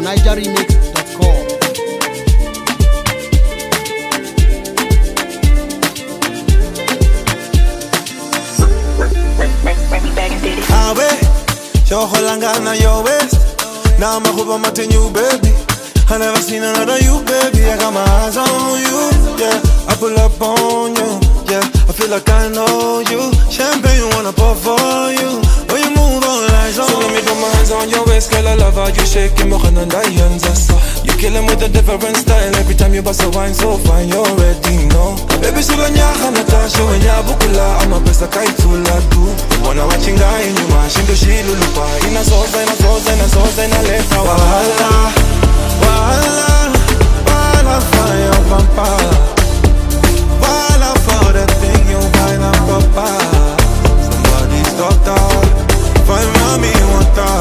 nigeremix.com. Your whole on your waist. Now I'm a hope I'm a new baby. I never seen another you, baby. I got my eyes on you, yeah. I pull up on you, yeah. I feel like I know you. Champagne wanna pour for you. When you move on like so. So let me put my hands on your waist, girl. I love how you shake it, more than diamonds. You killing with a different style. Every time you bust a wine so fine, you already know. Baby, so when you're Natasha, when you're Bukula, I'm a best I can't do la do. Wanna watching guy in you, man. Shindo shilu lupa. In a sauce, in a sauce, in a sauce, in a left. Wahala, wahala, wahala for your pampa. Wahala for the thing you find a papa. Somebody's doctor, find mommy water.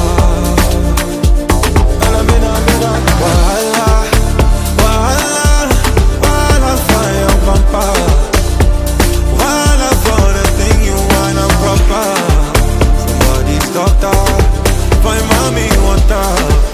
Wahala, wahala, wahala for your pampa. Wahala for the thing you wanna proper. Somebody's doctor, find mommy water.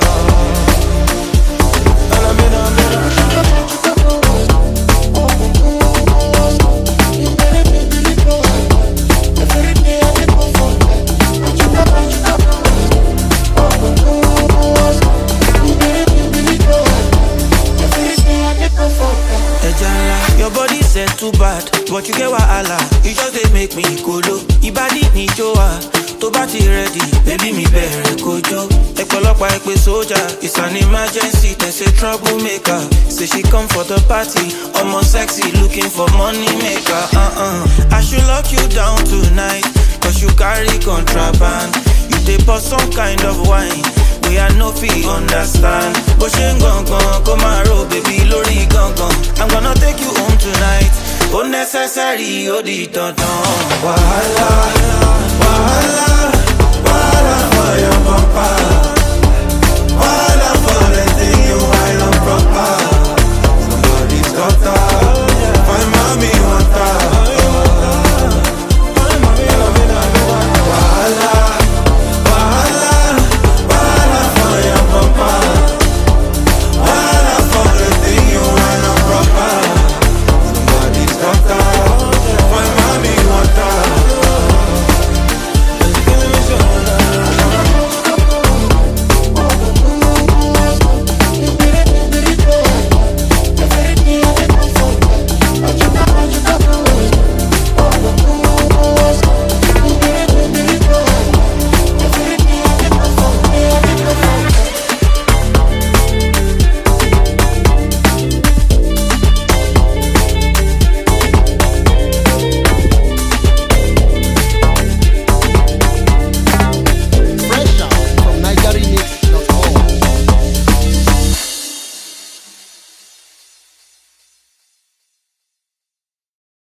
Your body said too bad, but you get wahala. You just dey make me kolo. Ibadi ni joa, to bati ready, baby me bere kojo. Ekolopa ekpe soldier, it's an emergency. They say troublemaker. Say she come for the party, almost sexy, looking for money maker. I should lock you down tonight, cause you carry contraband. You dey pour some kind of wine. We are no fee understand. But she gon' come around, baby, lori gon'. I'm gonna take you home tonight. Unnecessary, odi don. Wahala, wahala, wahala for your papa.